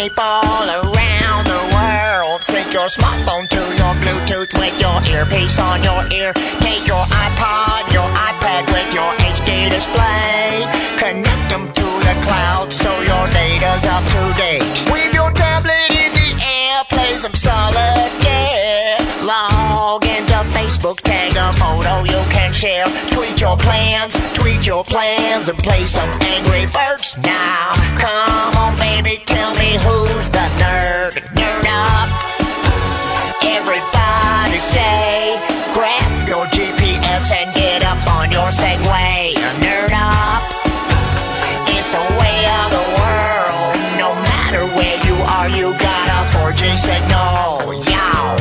people around the world. Sync your smartphone to your Bluetooth with your earpiece on your ear. Take your iPod, your iPad with your HD display. Connect them to the cloud so your data's up to date. With your tablet in the air, play some solitaire. Log into Facebook, tag a photo you can share. Tweet your plans, and play some Angry Birds. Now, come on baby, tell me who's the nerd. Nerd up. Everybody say, grab your GPS and get up on your Segway. Nerd up. It's a way of the world. No matter where you are, you got a 4G signal. Yow.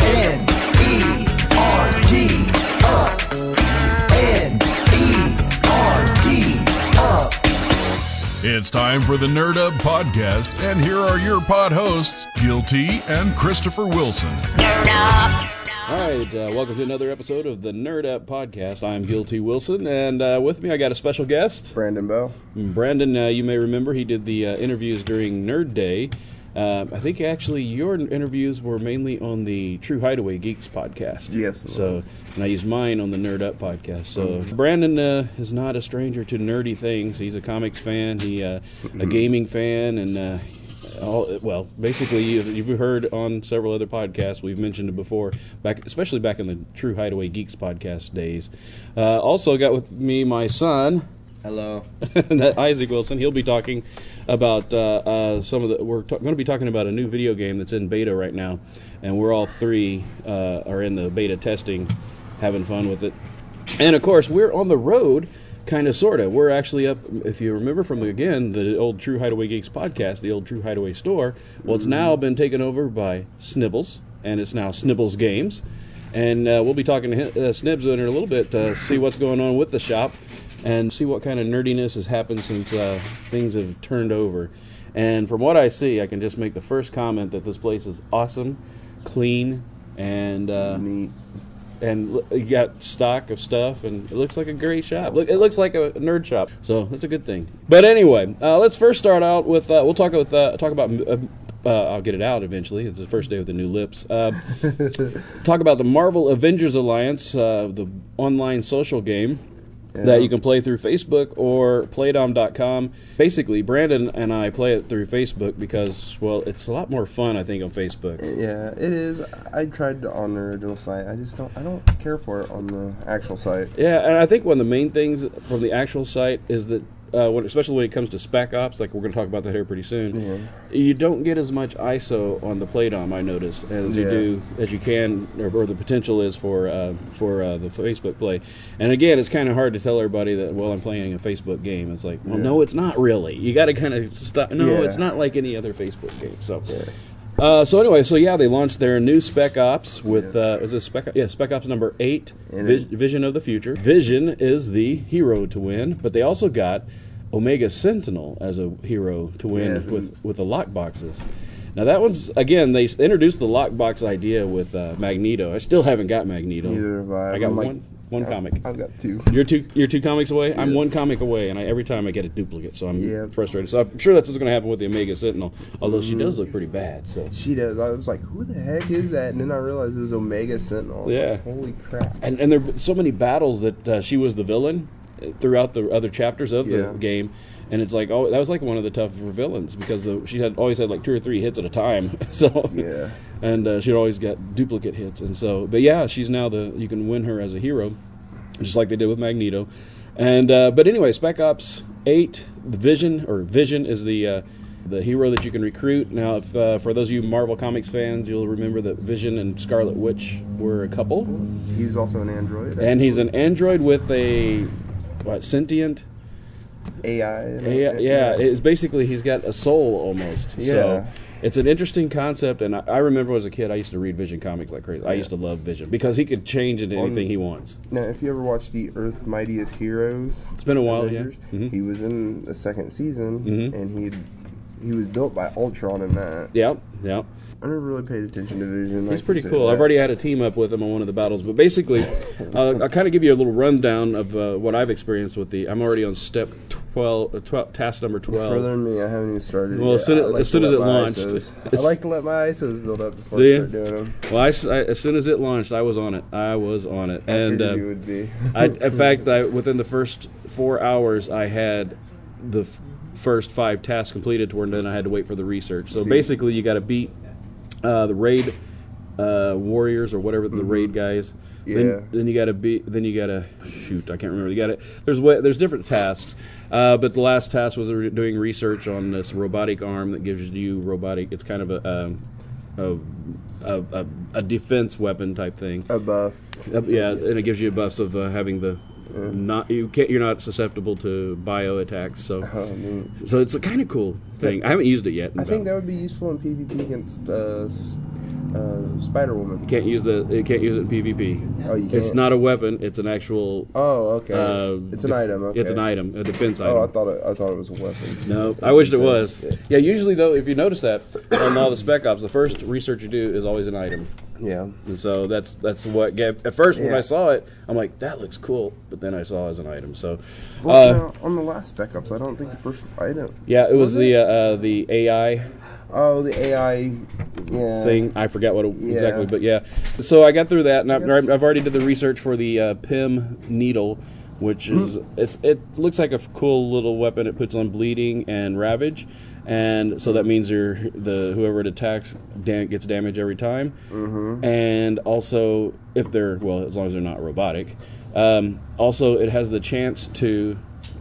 N-E-R-D up. N-E-R-D up. It's time for the Nerd Up Podcast, and here are your pod hosts, Guilty and Christopher Wilson. Nerd up. All right, welcome to another episode of the Nerd Up Podcast. I'm Guilty Wilson, and with me I got a special guest. Brandon Bell. Brandon, you may remember, he did the interviews during Nerd Day. I think actually your interviews were mainly on the True Hideaway Geeks podcast. Yes, it was. And I used mine on the Nerd Up podcast. So Brandon is not a stranger to nerdy things. He's a comics fan, a gaming fan, and basically you've heard on several other podcasts. We've mentioned it before, especially back in the True Hideaway Geeks podcast days. Also got with me my son. Hello. Isaac Wilson. He'll be talking about we're going to be talking about a new video game that's in beta right now, and we're all three are in the beta testing, having fun with it. And of course, we're on the road, kind of, sort of. We're actually up, if you remember from, again, the old True Hideaway Geeks podcast, the old True Hideaway store. Well, it's now been taken over by Snibbles, and it's now Snibbles Games. And we'll be talking to Snibs in a little bit to see what's going on with the shop and see what kind of nerdiness has happened since things have turned over. And from what I see, I can just make the first comment that this place is awesome, clean, and Neat. And you got stock of stuff, and it looks like a great shop. It looks like a nerd shop, so that's a good thing. But anyway, let's first start out with we'll talk about. I'll get it out eventually. It's the first day with the new lips. Talk about the Marvel Avengers Alliance, the online social game that you can play through Facebook or Playdom.com. Basically, Brandon and I play it through Facebook because, well, it's a lot more fun, I think, on Facebook. Yeah, it is. I tried on the original site. I don't care for it on the actual site. Yeah, and I think one of the main things from the actual site is that, especially when it comes to Spec Ops, like we're going to talk about that here pretty soon, you don't get as much ISO on the Playdom, I noticed, as you can, or the potential is for the Facebook play. And again, it's kind of hard to tell everybody that, well, I'm playing a Facebook game. It's like, well, no, it's not really. You got to kind of stop. No, it's not like any other Facebook game. So. Yeah. They launched their new Spec Ops with, is this Spec Ops number 8, Vision of the Future. Vision is the hero to win, but they also got Omega Sentinel as a hero to win with the lockboxes. Now that one's, again, they introduced the lockbox idea with Magneto. I still haven't got Magneto. Neither have I. I got one comic. I've got two. You're two comics away? Yeah. I'm one comic away, and every time I get a duplicate, so I'm frustrated. So I'm sure that's what's going to happen with the Omega Sentinel, although she does look pretty bad. So she does. I was like, who the heck is that? And then I realized it was Omega Sentinel. I was like, holy crap. And there are so many battles that she was the villain throughout the other chapters of the game. And it's like, that was like one of the tougher villains because she always had like 2 or 3 hits at a time. And she'd always got duplicate hits. And so, but yeah, she's now you can win her as a hero, just like they did with Magneto. And but anyway, Spec Ops 8, Vision is the hero that you can recruit. Now, if for those of you Marvel Comics fans, you'll remember that Vision and Scarlet Witch were a couple. He's also an android. And he's an android with a sentient AI. It's basically he's got a soul almost. Yeah. So it's an interesting concept, and I remember as a kid I used to read Vision comics like crazy. I used to love Vision because he could change into anything he wants. Now, if you ever watched the Earth's Mightiest Heroes, it's been a while. Avengers, he was in the second season, and he was built by Ultron in that. Yeah. I never really paid attention to Vision. He's pretty cool. I've already had a team up with him on one of the battles, but basically, I'll kind of give you a little rundown of what I've experienced with I'm already on step task number 12. Further than me, I haven't even started. Well, yet. as soon as it launched, I like to let my ISOs build up before Do I you? start doing them. well, as soon as it launched, I was on it. And figured you would be. in fact, within the first 4 hours, I had the first 5 tasks completed. To where then I had to wait for the research. So See. basically, you got to beat the raid warriors or whatever the raid guys. Yeah. Then you got to shoot. I can't remember. You got to. There's different tasks. But the last task was doing research on this robotic arm that gives you robotic. It's kind of a defense weapon type thing. A buff. Yeah, and it gives you buffs of having the you're not susceptible to bio attacks. So neat. so it's a kind of cool thing. I haven't used it yet. I think that would be useful in PvP against Spider Woman. You can't use it in PvP. Oh, you can't? It's not a weapon. It's an actual. Oh, okay. It's an item. Okay. It's an item, a defense item. Oh, I thought it was a weapon. No, I wished it was. Yeah, usually though, if you notice that on all the Spec Ops, the first research you do is always an item. Yeah. And so that's what gave. At first, when Yeah. I saw it, I'm like, that looks cool. But then I saw it as an item. So, Well, on the last Spec Ops, I don't think the first item. yeah, it was Was it? the AI Oh, the AI. Yeah. thing. I forgot what Yeah. exactly, but yeah. So I got through that, and Yes. I've already did the research for the PIM needle, which is it looks like a cool little weapon. It puts on bleeding and ravage, and so that means whoever it attacks gets damage every time. And also, if they're as long as they're not robotic, also it has the chance to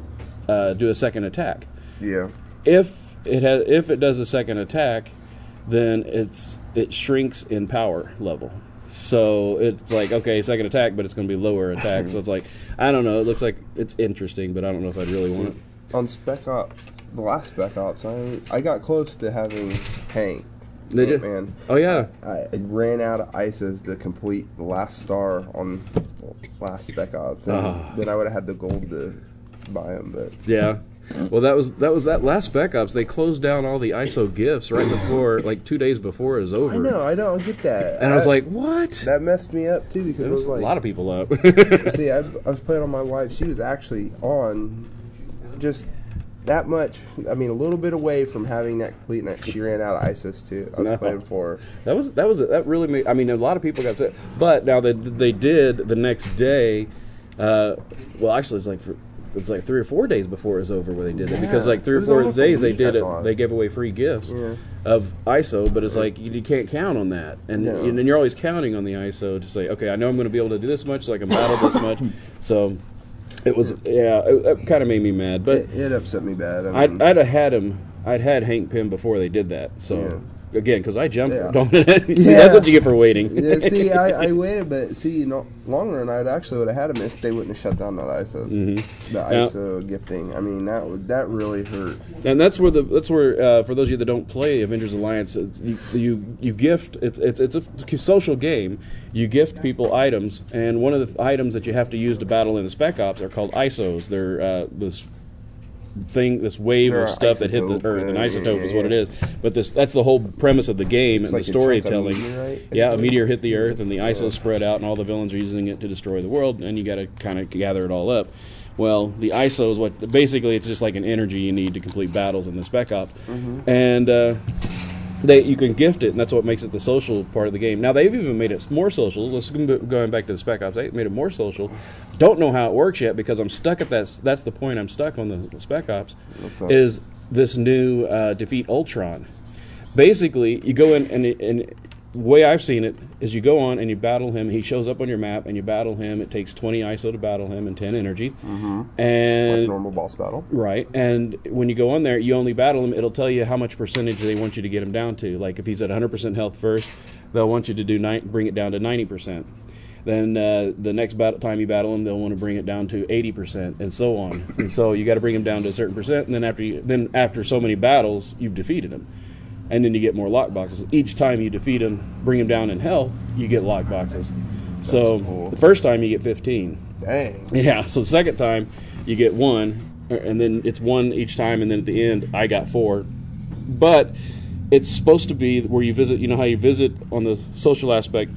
do a second attack. Yeah. If it does a second attack, then it shrinks in power level. So it's like, okay, second attack, but it's going to be lower attack. So it's like, I don't know. It looks like it's interesting, but I don't know if I'd really want it. On Spec Ops, the last Spec Ops, I got close to having Hank. Did you? Man. Oh yeah. I ran out of ISOs to complete the last star on last Spec Ops, and then I would have had the gold to buy them. But Yeah. Well, that was that last Spec Ops. They closed down all the ISO gifts right before, like 2 days before it was over. I don't get that. And I was like, what? that messed me up too, because It it was was like a lot of people up. see, I was playing on my wife. She was actually on just that much. I mean, a little bit away from having that complete, and she ran out of ISOs too. I was No. playing for her. That really made. I mean, a lot of people got upset. But now they did the next day. Well, actually, it's like 3 or 4 days before it was over where they did it, because like 3 It or was 4 almost a days they week, did I it. thought. They gave away free gifts Yeah. of ISO, but it's like you can't count on that, and No. and you're always counting on the ISO to say, okay, I know I'm going to be able to do this much, so I can battle this much. So it was it kind of made me mad, but It upset me bad. I mean, I'd had Hank Pym before they did that. So again, because I jumped Yeah. on it. See, Yeah. that's what you get for waiting. yeah, see, I waited, but see, long run, I would have had them if they wouldn't have shut down that ISOs. The Yeah. ISO gifting. I mean, that really hurt. And that's where for those of you that don't play Avengers Alliance, you gift. It's a social game. You gift people items, and one of the items that you have to use to battle in the Spec Ops are called ISOs. They're this wave They're of stuff that hit the isotope, Earth. An yeah, isotope is what it yeah. is. But that's the whole premise of the game It's and like the a chunk of storytelling. meteorite? Yeah, a meteor hit the Earth, and the ISOs spread out, and all the villains are using it to destroy the world, and you got to kind of gather it all up. Well, the ISO is basically it's just like an energy you need to complete battles in the Spec Ops, and you can gift it, and that's what makes it the social part of the game. Now they've even made it more social. Let's going back to the Spec Ops. They made it more social. Don't know how it works yet because I'm stuck at that. That's the point. I'm stuck on the Spec Ops. What's up? Is this new Defeat Ultron? Basically, you go in and the way I've seen it is you go on and you battle him. He shows up on your map and you battle him. It takes 20 ISO to battle him and 10 energy. And Like normal boss battle. right, and when you go on there, you only battle him. It'll tell you how much percentage they want you to get him down to. Like if he's at 100% health first, they'll want you to bring it down to 90%. Then the next time you battle him, they'll want to bring it down to 80%, and so on. And so you got to bring him down to a certain percent, and then after so many battles, you've defeated him. And then you get more lock boxes. Each time you defeat him, bring him down in health, you get lock boxes. So cool. the first time you get 15. Dang. Yeah, so the second time you get 1, and then it's 1 each time, and then at the end I got 4. But it's supposed to be where you visit, you know how you visit on the social aspect,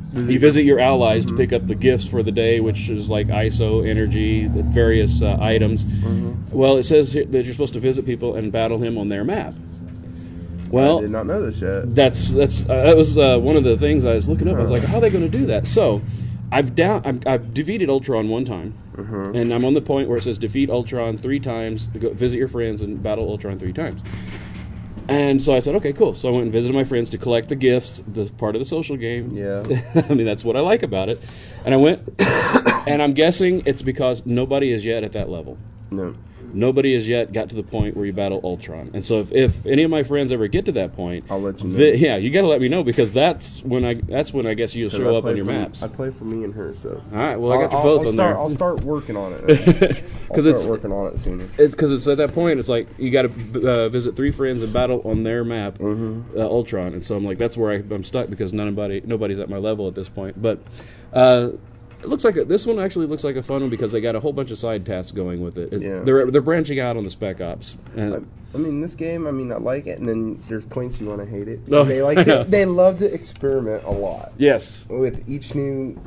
You visit your allies to pick up the gifts for the day, which is like ISO, energy, the various items. Well, it says here that you're supposed to visit people and battle him on their map. Well, I did not know this yet. that was one of the things I was looking up. I was like, how are they going to do that? So, I've defeated Ultron one time, and I'm on the point where it says defeat Ultron 3 times, visit your friends, and battle Ultron 3 times. And so I said, okay, cool. So I went and visited my friends to collect the gifts, the part of the social game. Yeah. I mean, that's what I like about it. And I went, and I'm guessing it's because nobody is yet at that level. No. Nobody has yet got to the point where you battle Ultron. And so if any of my friends ever get to that point, I'll let you know. yeah, you got to let me know, because that's when I guess you'll show up on your maps. I play for me and her, so. All right, well, I got you both on there. I'll start working on it. I'll start working on it sooner. It's because it's at that point, it's like you got to visit 3 friends and battle on their map, Ultron. And so I'm like, that's where I'm stuck, because nobody's at my level at this point. But it looks like this one actually looks like a fun one, because they got a whole bunch of side tasks going with it. They're branching out on the Spec Ops. I mean, this game, I like it, and then there's points you want to hate it. Oh, They love to experiment a lot. Yes. With each new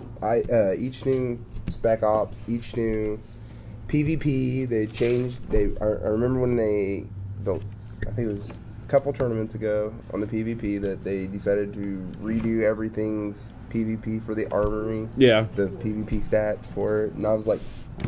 Spec Ops, each new PvP, they changed. I remember when I think it was a couple tournaments ago on the PvP that they decided to redo everything's PvP for the armory. Yeah. The PvP stats for it. And I was like,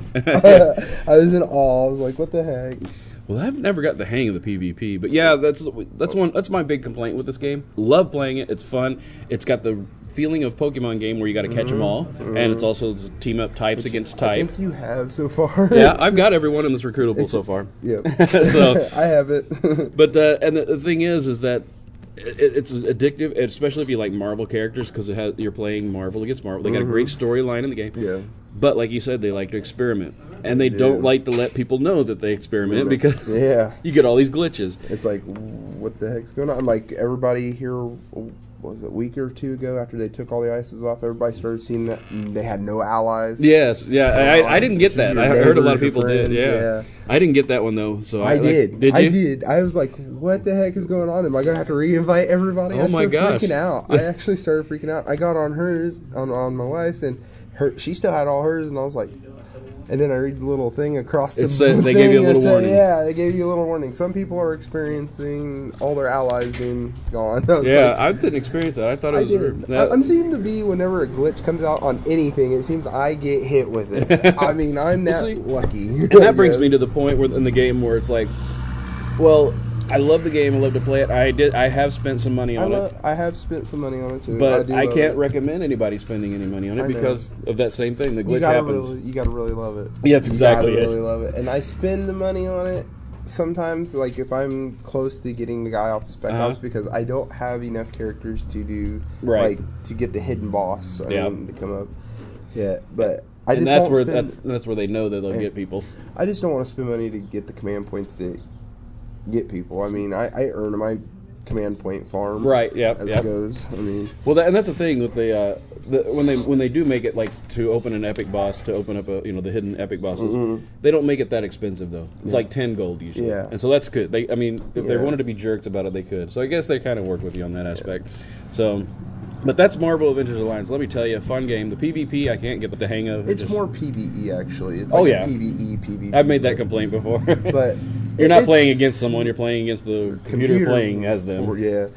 I was in awe. I was like, what the heck? Well, I've never got the hang of the PvP, but yeah, that's my big complaint with this game. Love playing it. It's fun. It's got the feeling of Pokemon game where you got to catch them all, and it's also team up types against type. I think you have so far. Yeah, I've got everyone in this recruitable so far. Yep. So I have it. But and the thing is that it's addictive, especially if you like Marvel characters, because you're playing Marvel against Marvel. They got a great storyline in the game. Yeah. But like you said, they like to experiment, and they don't like to let people know that they experiment, because you get all these glitches. It's like, what the heck's going on? I'm like, everybody here, was it a week or 2 ago, after they took all the ISOs off, everybody started seeing that they had no allies. Yes, yeah, I didn't get that. I heard a lot of people did. Yeah. I didn't get that one though. So I did. Did you? I did. I was like, what the heck is going on? Am I going to have to reinvite everybody? Oh my gosh! Freaking out. I actually started freaking out. I got on hers, on my wife's, and she still had all hers, and I was like, and then I read the little thing across the thing. They gave you a little warning. Yeah, they gave you a little warning. Some people are experiencing all their allies being gone. I didn't experience that. I thought it was. I'm seem to be, whenever a glitch comes out on anything, it seems I get hit with it. I mean, I'm that lucky. And that brings me to the point where in the game where it's like, well, I love the game. I love to play it. I have spent some money on it. I have spent some money on it too. But I can't recommend anybody spending any money on it because of that same thing. The glitch happens. You gotta really love it. Yeah, that's exactly it. You gotta really love it. And I spend the money on it sometimes, like if I'm close to getting the guy off the Spec Ops, because I don't have enough characters to do like to get the hidden boss. I mean, to come up. Yeah, but that's where they know that they'll get people. I just don't want to spend money to get the command points to get people. I mean, I earn my command point farm, right? Yeah, as it goes. I mean, well, and that's the thing with when they do make it like to open an epic boss, to open up the hidden epic bosses. They don't make it that expensive though. It's like 10 gold usually. Yeah, and so that's good. If they wanted to be jerks about it, they could. So I guess they kind of work with you on that aspect. So. But that's Marvel Avengers Alliance. Let me tell you, fun game. The PvP I can't get the hang of. It's more PvE actually. It's like a PvE. I've made that complaint before. But you're not playing against someone. You're playing against the computer playing as them.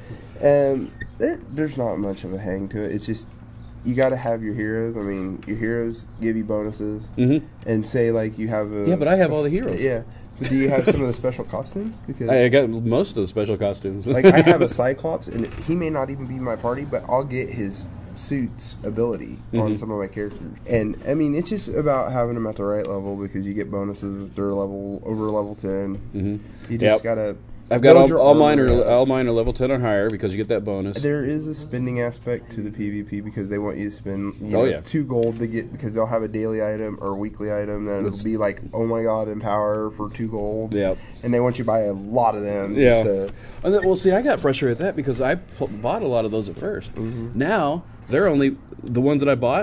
And there's not much of a hang to it. It's just you got to have your heroes. I mean, your heroes give you bonuses. And say like you have a. Yeah, but I have all the heroes. Yeah. Do you have some of the special costumes? Because I got most of the special costumes. Like I have a Cyclops, and he may not even be in my party, but I'll get his suit's ability on some of my characters. And I mean, it's just about having them at the right level, because you get bonuses if they're over level 10. You just gotta. I've got all mine are level 10 or higher, because you get that bonus. There is a spending aspect to the PvP, because they want you to spend 2 gold to get, because they'll have a daily item or a weekly item that it'll be like, oh my god, Empower for 2 gold. Yep. And they want you to buy a lot of them. Yeah. Well, see, I got frustrated with that because I bought a lot of those at first. Now they're only the ones that I bought.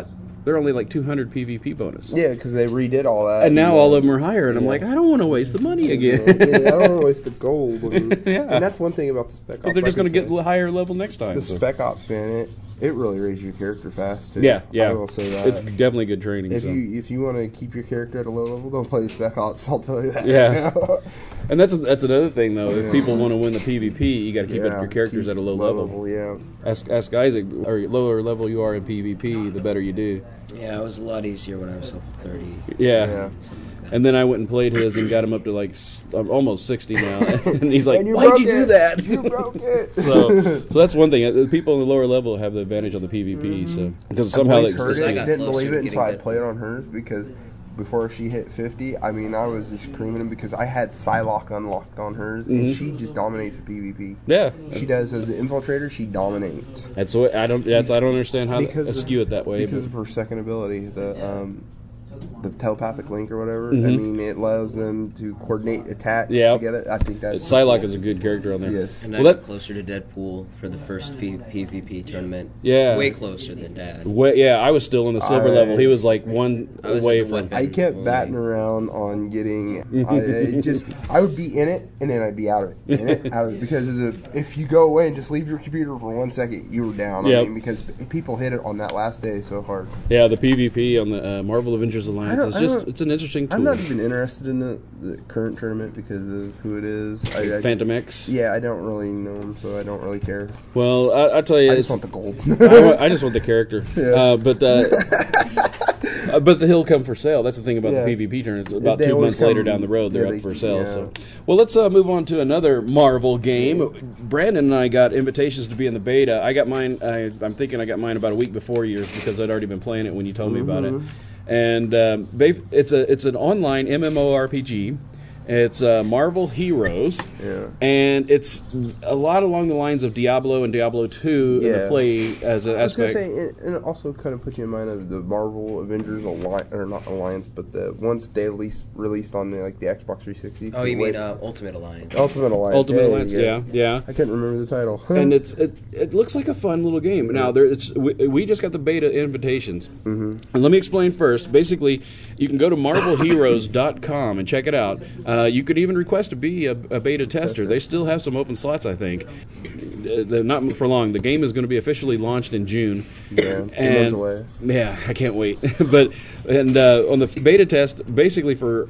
they're only like 200 PvP bonus. Yeah, because they redid all that. And now all of them are higher, and I'm like, I don't want to waste the money again. I don't want to waste the gold. Yeah. And that's one thing about the Spec Ops. They're just like going to I get said, a higher level next time. the so. Spec Ops, man. It really raises your character fast. Too. Yeah. I will say that. It's definitely good training. If so. you want to keep your character at a low level, don't play the Spec Ops. I'll tell you that. Yeah. And that's another thing, though. If people want to win the PvP, you got to keep your characters keep at a low level. Yeah. Ask Isaac, or lower level you are in PvP, the better you do. Yeah, it was a lot easier when I was level 30. Yeah. And then I went and played his and got him up to like almost 60 now. And he's like, And you why'd broke you do it. that? You broke it. So that's one thing. The people in the lower level have the advantage on the PvP. So because somehow I've always they heard it. I I got didn't closer believe to it until getting I good. played on hers because before she hit 50, I mean, I was just screaming because I had Psylocke unlocked on hers, and she just dominates at PvP. Yeah. She does as an infiltrator. She dominates That's what I don't understand how because to skew it that way. Because But of her second ability, the telepathic link or whatever. I mean, it allows them to coordinate attacks together. I think that's Psylocke is a good character on there. Yes. And Well, I got that, closer to Deadpool for the first PvP tournament. Yeah. Way closer than Dad. I was still in the silver level. He was like one I was away at the from. one- I kept batting around on getting. I would be in it and then I'd be out of it, in it, out of it, because if you go away and just leave your computer for 1 second, you were down. Yep. I mean, because people hit it on that last day so hard. Yeah, the PvP on the Marvel Avengers Alliance is it's an interesting tool. I'm not even interested in the current tournament because of who it is. Phantom X. Yeah, I don't really know him, so I don't really care. Well, I tell you, I it's, just want the gold. I just want the character. Yeah. But he'll come for sale. That's the thing about Yeah. the PvP tournaments. About They 2 always months later come- down the road, they're yeah, up for sale. yeah. So, well, let's move on to another Marvel game. Brandon and I got invitations to be in the beta. I got mine. I'm thinking I got mine about a week before yours because I'd already been playing it when you told me about it. And it's an online MMORPG. It's Marvel Heroes, and it's a lot along the lines of Diablo and Diablo 2 in the Yeah. play as an I was going aspect. to say, and it also kind of puts you in mind of the Marvel Avengers Alliance, or not Alliance, but the ones they released on the Xbox 360. Oh, you mean Ultimate Alliance? Ultimate Alliance? Ultimate Yeah, Alliance, yeah. yeah. I couldn't remember the title. And it looks like a fun little game. Now we just got the beta invitations, and let me explain first. Basically, you can go to marvelheroes.com and check it out. You could even request to be a beta tester. They still have some open slots, I think. They're not for long. The game is going to be officially launched in June. Yeah, 2 and months away. yeah, I can't wait. But on the beta test, basically for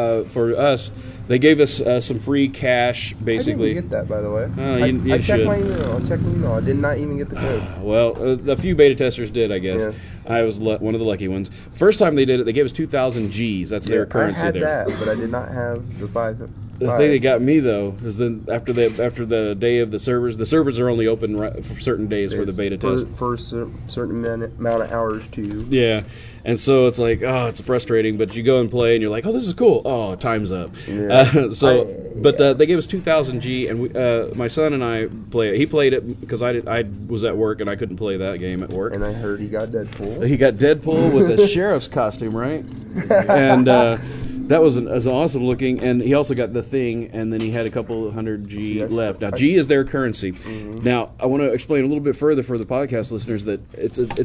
us, they gave us some free cash. Basically, I didn't get that, by the way. You I checked should. my email. I did not even get the code. Well, a few beta testers did, I guess. Yeah. I was one of the lucky ones. First time they did it, they gave us 2,000 Gs. That's their currency I had there. that, but I did not have the 5. The thing that got me though is then after the day of the servers are only open for certain days for the beta test. For a certain amount of hours too. Yeah, and so it's like, oh, it's frustrating. But you go and play, and you're like, oh, this is cool. Oh, time's up. Yeah. They gave us 2,000 G, and my son and I play it. He played it because I was at work and I couldn't play that game at work. And I heard he got Deadpool. He got Deadpool with a sheriff's costume, right? And that was an awesome looking. And he also got the Thing, and then he had a couple hundred G left. Now, G is their currency. Now, I want to explain a little bit further for the podcast listeners that it's an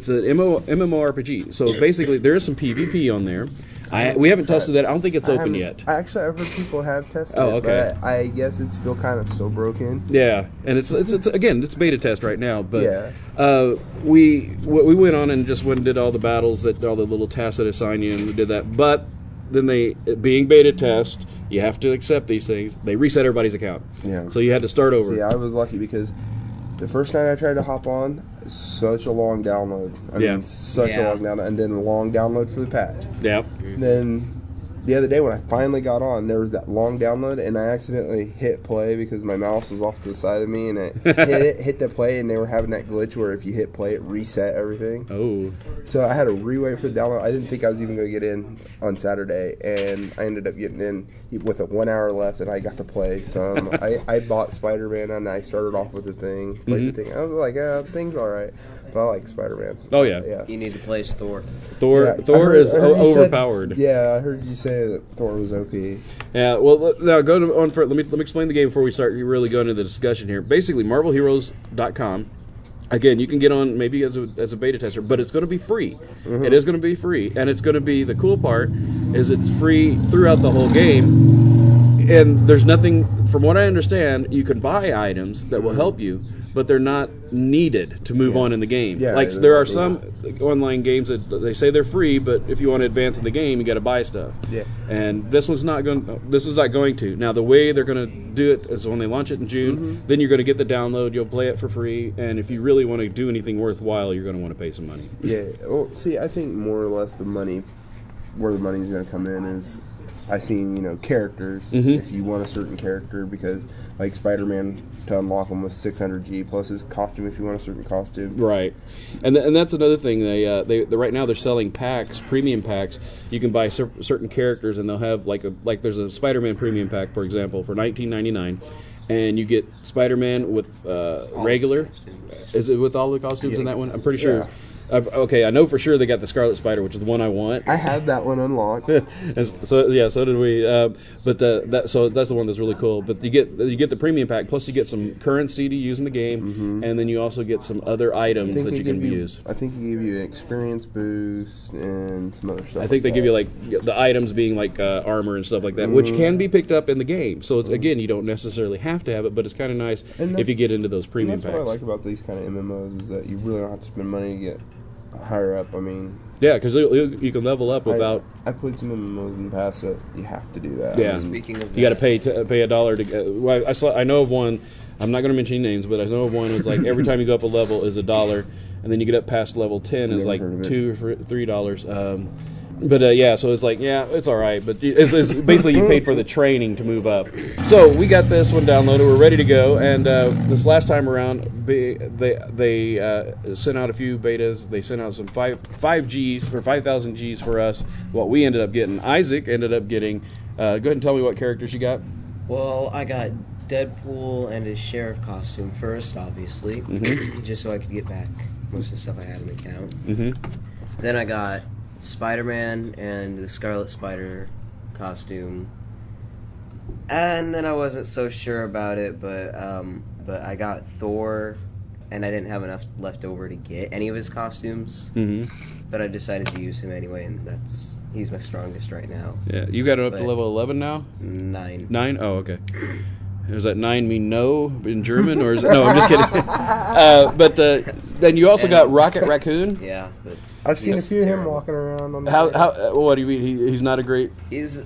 MMORPG. So basically, there is some PvP on there. We haven't tested that. I don't think it's open yet. I've heard people have tested Oh, it, okay. but I guess it's still kind of so broken. Yeah, and it's again, it's beta test right now. But Yeah. we went on and just went and did all the battles, all the little tasks that assign you, and we did that. But then being beta test, you have to accept these things. They reset everybody's account. Yeah. So you had to start over. See, I was lucky because the first night I tried to hop on, such a long download. I mean, such a long download, and then a long download for the patch. Yep. Then the other day when I finally got on, there was that long download, and I accidentally hit play because my mouse was off to the side of me, and it hit the play, and they were having that glitch where if you hit play, it reset everything. Oh. So I had to re-wait for the download. I didn't think I was even going to get in on Saturday, and I ended up getting in with 1 hour left, and I got to play some. I bought Spider-Man, and I started off with the Thing, played the Thing. I was like, Thing's all right, but I like Spider-Man. Oh, yeah. You need to play as Thor. Thor is I heard you said- overpowered. I heard you say that Thor was OP. Yeah, well, now go on for let me explain the game before we start really going into the discussion here. Basically, marvelheroes.com. Again, you can get on maybe as a beta tester, but it's going to be free. Mm-hmm. It is going to be free, and it's going to be, the cool part is it's free throughout the whole game, and there's nothing, from what I understand, you can buy items that will help you, but they're not needed to move on in the game. Yeah, like they're there not are some online games that they say they're free, but if you want to advance in the game, you got to buy stuff. Yeah. And this one's not going. This is not going to. Now the way they're going to do it is when they launch it in June. Then you're going to get the download. You'll play it for free, and if you really want to do anything worthwhile, you're going to want to pay some money. Yeah. Well, see, I think more or less where the money's going to come in is, I seen characters. If you want a certain character, because like Spider-Man, to unlock him was 600G plus his costume if you want a certain costume. Right, and that's another thing. They right now they're selling packs, premium packs. You can buy certain characters, and they'll have like there's a Spider-Man premium pack, for example, for $19.99, and you get Spider-Man with regular. Is it with all the costumes in that one? I'm pretty sure. Yeah. Okay, I know for sure they got the Scarlet Spider, which is the one I want. I had that one unlocked. So did we. So that's the one that's really cool. But you get the premium pack, plus you get some currency to use in the game, and then you also get some other items that you can use. I think they give you an experience boost and some other stuff. I think they give you like the items being like armor and stuff like that, which can be picked up in the game. So it's again, you don't necessarily have to have it, but it's kind of nice if you get into those premium that's packs. what I like about these kind of MMOs is that you really don't have to spend money to get higher up. I mean, yeah, because you can level up without. I played some MMOs in the past that you have to do that. Yeah, Speaking of you got to pay $1 to get. Well, I know of one. I'm not going to mention any names, but I know of one. It's like every time you go up a level is $1, and then you get up past level 10 is like $2 or $3. But so it's like, yeah, it's all right. But it's basically you paid for the training to move up. So we got this one downloaded. We're ready to go. And this last time around, they sent out a few betas. They sent out some 5 Gs or 5,000 Gs for us. What we ended up getting, Isaac ended up getting. Go ahead and tell me what characters you got. Well, I got Deadpool and his sheriff costume first, obviously, just so I could get back most of the stuff I had in the account. Then I got Spider-Man and the Scarlet Spider costume, and then I wasn't so sure about it, but I got Thor, and I didn't have enough left over to get any of his costumes, but I decided to use him anyway, and he's my strongest right now. Yeah, you got it up to level 11 now? 9. 9? Oh, okay. Does that 9 mean no in German, or is it? No, I'm just kidding. But then you also got Rocket Raccoon. Yeah, but I've seen a few of him terrible. walking around on the How? What do you mean? He's not a great. His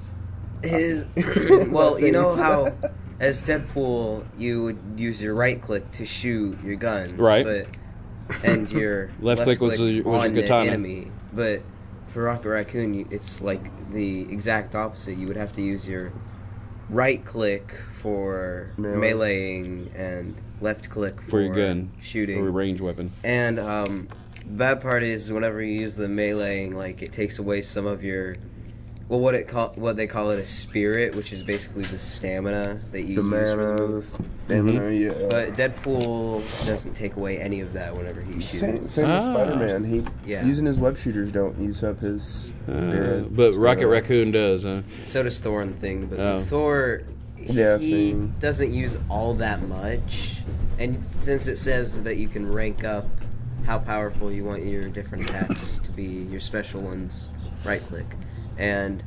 well, you know how as Deadpool you would use your right click to shoot your guns, Right. and your Left click was your on the katana. enemy. But for Rocket Raccoon, it's like the exact opposite. You would have to use your right click for meleeing and left click For your gun, shooting, or a range weapon. And the bad part is whenever you use the meleeing, like it takes away some of your, well, what they call it a spirit, which is basically the stamina that you the use. mana, the stamina, yeah. But Deadpool doesn't take away any of that whenever he shoots. Same with Spider-Man. He using his web shooters don't use up his spirit. But Rocket Raccoon does. So does Thor and Thing, but Oh. Thor, Yeah, he Thing. doesn't use all that much. And since it says that you can rank up how powerful you want your different attacks to be, your special ones, right click. And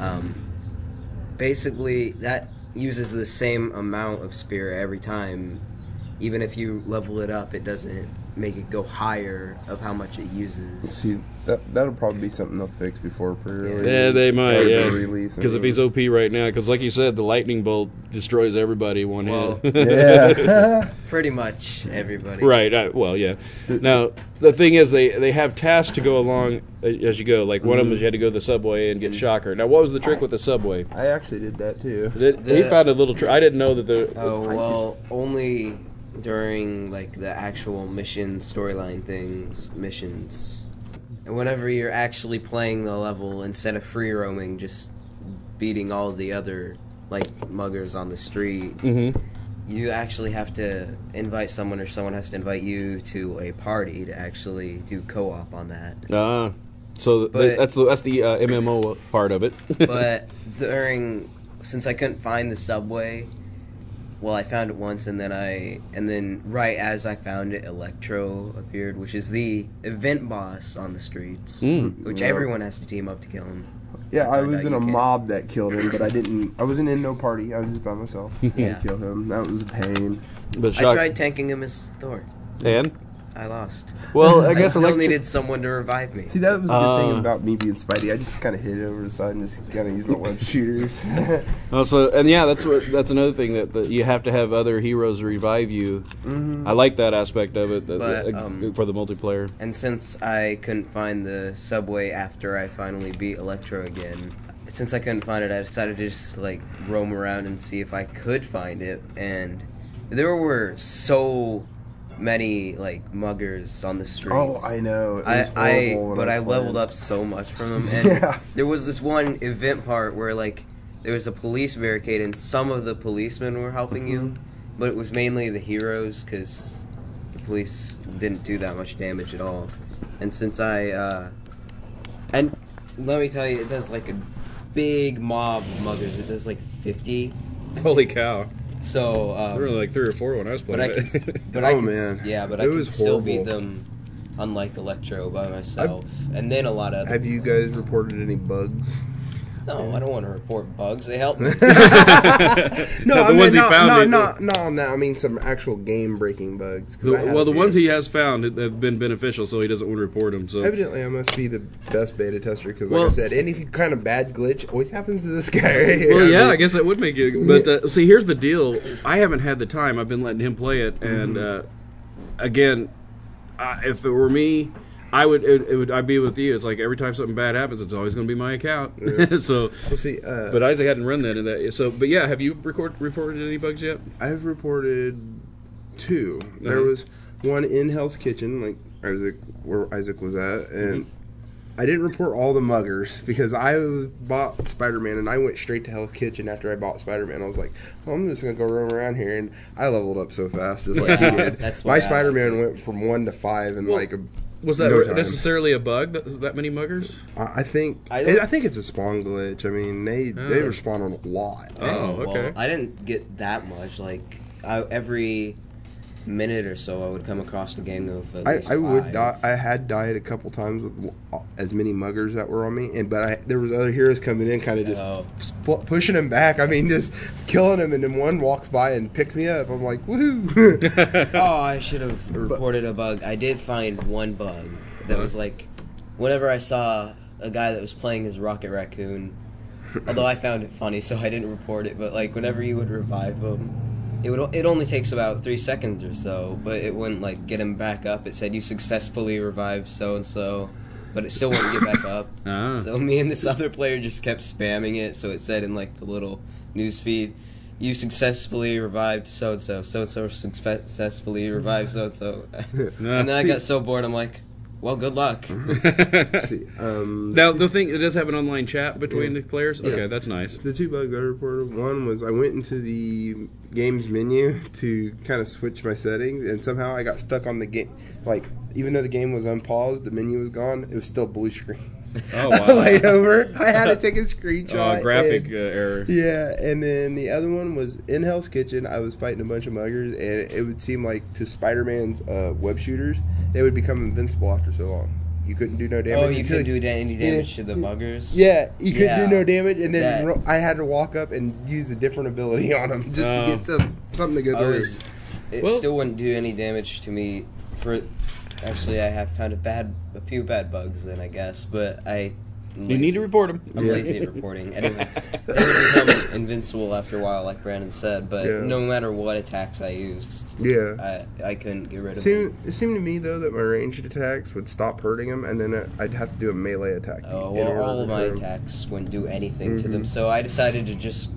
basically that uses the same amount of spirit every time. Even if you level it up, it doesn't make it go higher of how much it uses. See, that'll probably be something they'll fix before pre-release. Yeah, they might. Or Yeah, release. because if he's OP right now, because like you said, the lightning bolt destroys everybody one Well, hit. yeah. Pretty much everybody. Right. Well, yeah. Now the thing is, they have tasks to go along as you go. Like one of them is you had to go to the subway and get Shocker. Now, what was the trick with the subway? I actually did that too. He found a little trick. I didn't know that the. Oh, well, only during, like, the actual mission storyline missions. And whenever you're actually playing the level, instead of free roaming, just beating all the other, like, muggers on the street, you actually have to invite someone, or someone has to invite you to a party to actually do co-op on that. So But- that's the MMO part of it. But since I couldn't find the subway, well, I found it once, and then right as I found it, Electro appeared, which is the event boss on the streets, which everyone has to team up to kill him. Yeah, I was in a mob that killed him, but I wasn't in no party. I was just by myself. Yeah. To kill him. That was a pain. But I tried tanking him as Thor. And? I lost. Well, I I guess still needed someone to revive me. See, that was the good thing about me being Spidey. I just kind of hid over the side and just kind of used my web shooters. Also, and yeah, that's another thing that you have to have other heroes revive you. I like that aspect of it for the multiplayer. And since I couldn't find the subway after I finally beat Electro again, since I couldn't find it, I decided to just like roam around and see if I could find it. And there were so many like muggers on the streets. Oh, I know. It was horrible but I leveled up so much from them. And there was this one event part where like there was a police barricade and some of the policemen were helping you, but it was mainly the heroes because the police didn't do that much damage at all. And since and let me tell you, it does like a big mob of muggers. It does like 50. Holy cow. So there were like 3 or 4 when I was playing. But I could still beat them, unlike Electro, by myself. And then a lot of other Have you guys reported any bugs? No, I don't want to report bugs. They help me. No, I mean, found. not on that. I mean, some actual game-breaking bugs. The ones he has found have been beneficial, so he doesn't want to report them. So evidently, I must be the best beta tester because, like I said, any kind of bad glitch always happens to this guy right here. Well, I guess that would make it. But see, here's the deal. I haven't had the time. I've been letting him play it, and again, if it were me, I'd be with you. It's like every time something bad happens, it's always going to be my account. Yeah. So, we'll see. But Isaac hadn't run that in that. So, but yeah, have you reported any bugs yet? I've reported 2. There was one in Hell's Kitchen, like where Isaac was at, and I didn't report all the muggers because I bought Spider-Man and I went straight to Hell's Kitchen after I bought Spider-Man. I was like, I'm just going to go roam around here, and I leveled up so fast just like he did. My Spider-Man went from 1 to 5 in like a Was that necessarily a bug? That many muggers? I think it's a spawn glitch. I mean, they respawn on a lot. Oh, okay. Well, I didn't get that much. Like every minute or so, I would come across the game with at least 5. I had died a couple times with as many muggers that were on me, but there was other heroes coming in, kind of just pushing him back. I mean, just killing him, and then one walks by and picks me up. I'm like, woohoo! Oh, I should have reported a bug. I did find one bug that was like, whenever I saw a guy that was playing as Rocket Raccoon, although I found it funny, so I didn't report it. But like, whenever you would revive him, it only takes about 3 seconds or so, but it wouldn't like get him back up. It said you successfully revived so and so, but it still wouldn't get back up. So me and this other player just kept spamming it. So it said in like the little news feed, you successfully revived so and so, so and so successfully revived so and so, and then I got so bored. I'm like, well, good luck. Now, the thing, it does have an online chat between the players? Okay, that's nice. The 2 bugs I reported, one was I went into the game's menu to kind of switch my settings, and somehow I got stuck on the game. Like, even though the game was unpaused, the menu was gone, it was still blue screen. Oh, wow. Laid over. I had to take a screenshot. Graphic error. Yeah, and then the other one was in Hell's Kitchen. I was fighting a bunch of muggers, and it would seem like to Spider-Man's web shooters, they would become invincible after so long. You couldn't do no damage. Oh, you couldn't do any damage to the muggers? Yeah, you couldn't do no damage, and then I had to walk up and use a different ability on them just to get something to go through. It still wouldn't do any damage to me. Actually, I have found a few bad bugs then, I guess, but you need to report them. I'm lazy at reporting. Anyway, they would become invincible after a while, like Brandon said, but no matter what attacks I used, I couldn't get rid of them. It seemed to me, though, that my ranged attacks would stop hurting them, and then I'd have to do a melee attack. Oh, well, all of my attacks wouldn't do anything to them, so I decided to just,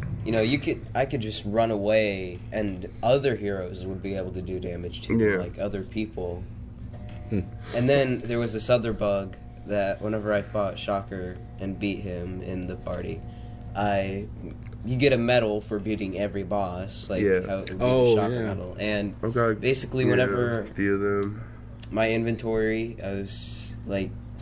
I could just run away, and other heroes would be able to do damage to them, like other people. And then there was this other bug that whenever I fought Shocker and beat him in the party, you get a medal for beating every boss, like how it would be the Shocker medal. And basically whenever my inventory, I was like,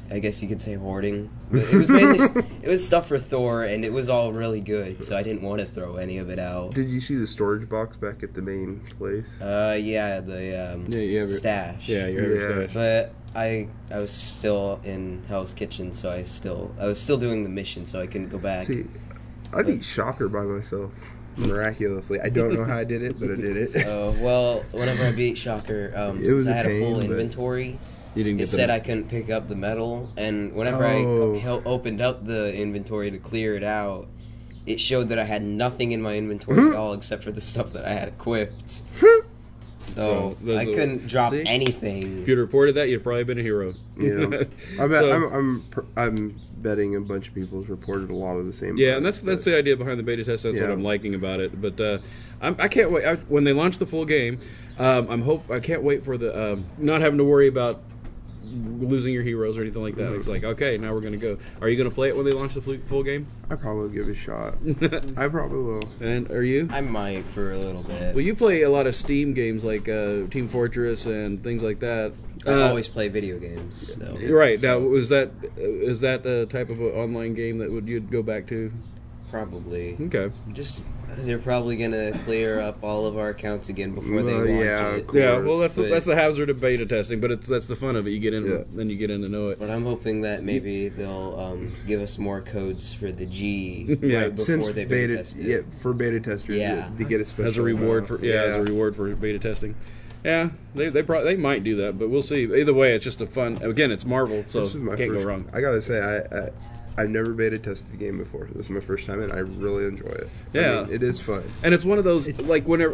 I guess you could say hoarding. But it was mainly it was stuff for Thor, and it was all really good, so I didn't want to throw any of it out. Did you see the storage box back at the main place? Yeah, the stash. Yeah, your stash. But I was still in Hell's Kitchen, so I was still doing the mission, so I couldn't go back. See, I beat Shocker by myself. Miraculously. I don't know how I did it, but I did it. Well, whenever I beat Shocker, since I had a full inventory, you didn't get it said I couldn't pick up the metal, and whenever I opened up the inventory to clear it out, it showed that I had nothing in my inventory at all except for the stuff that I had equipped. So I couldn't drop anything. If you'd reported that, you'd probably been a hero. Yeah, I'm betting a bunch of people's reported a lot of the same. Yeah, and that's the idea behind the beta test. That's what I'm liking about it. But I can't wait when they launch the full game. I can't wait for the not having to worry about losing your heroes or anything like that. It's like, okay, now we're going to go. Are you going to play it when they launch the full game? I probably will give it a shot. I probably will. And are you? I might for a little bit. Well, you play a lot of Steam games like Team Fortress and things like that. I always play video games. So. Right. Now, is that the type of online game that you'd go back to? Probably. Okay. They're probably gonna clear up all of our accounts again before they launch it. Yeah, well, that's the hazard of beta testing, but that's the fun of it. You get in, then you get in to know it. But I'm hoping that maybe they'll give us more codes for the G right before they beta test it. Yeah, for beta testers, to get a special as a reward for as a reward for beta testing. Yeah, they might do that, but we'll see. Either way, it's just a fun. Again, it's Marvel, so can't go wrong. I gotta say, I've never beta tested the game before. This is my first time, and I really enjoy it. Yeah, I mean, it is fun. And it's one of those whenever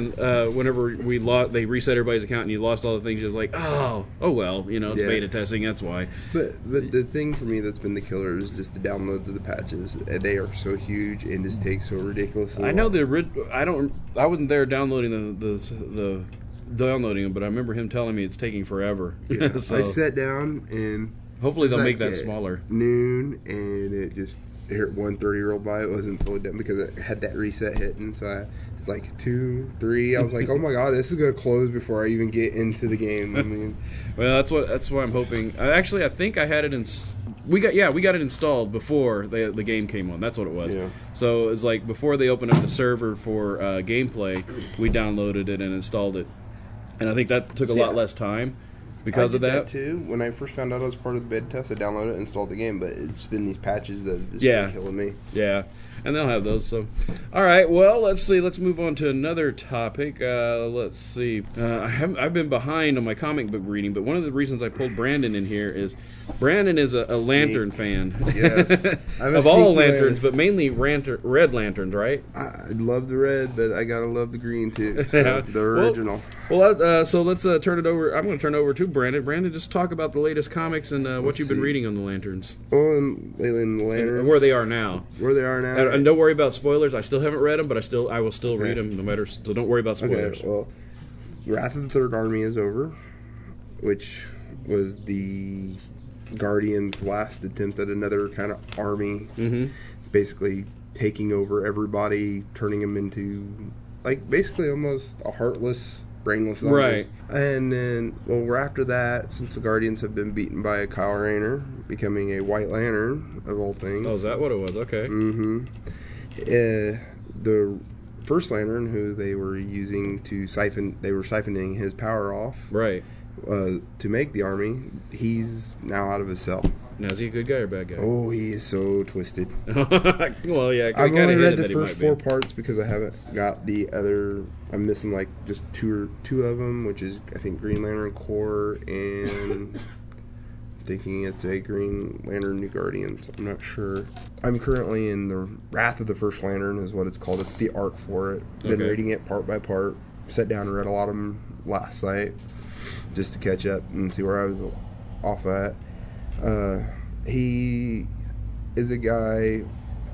they reset everybody's account and you lost all the things, you're like, oh well, it's beta testing. That's why. But the thing for me that's been the killer is just the downloads of the patches. They are so huge and just take so ridiculously. I know I wasn't there downloading the downloading them, but I remember him telling me it's taking forever. Yeah. So, I sat down and hopefully they'll make that smaller. Noon, and it just hit 1:30 rolled by. It wasn't fully done because it had that reset hitting. So it's like 2, 3. I was like, oh my god, this is gonna close before I even get into the game. I mean, well, that's why I'm hoping. I think I had it we got it installed before the game came on. That's what it was. Yeah. So it's like before they opened up the server for gameplay, we downloaded it and installed it. And I think that took a lot less time because of that. Too. When I first found out I was part of the beta test, I downloaded it, installed the game, but it's been these patches that have just been killing me. Yeah, and they'll have those. So, all right. Well, let's see. Let's move on to another topic. Let's see. I've been behind on my comic book reading, but one of the reasons I pulled Brandon in here is Brandon is a Lantern fan. Yes, of all lanterns, but mainly Red Lanterns, right? I love the red, but I gotta love the green too. So the original. Well, so let's turn it over. I'm going to turn it over to Brandon. Brandon, just talk about the latest comics and what you've been reading on the Lanterns. Well, lately in the Lanterns, and where they are now. Where they are now. And don't worry about spoilers. I still haven't read them, but I will still read them no matter. So don't worry about spoilers. Okay, well, Wrath of the Third Army is over, which was the Guardians' last attempt at another kind of army, basically taking over everybody, turning them into basically almost a heartless, brainless army. Right. And then, we're after that, since the Guardians have been beaten by Kyle Rayner, becoming a White Lantern, of all things. Oh, is that what it was? Okay. The First Lantern, who they were using to siphoning his power off. Right. To make the army, he's now out of his cell. Now, is he a good guy or a bad guy? Oh, he is so twisted. Well, yeah, I've only read the first 4 parts because I haven't got the other. I'm missing just two of them, which is I think Green Lantern Corps and thinking it's a Green Lantern New Guardians. I'm not sure. I'm currently in the Wrath of the First Lantern is what it's called. It's the arc for it. Been reading it part by part. Sat down and read a lot of them last night just to catch up and see where I was off at. He is a guy,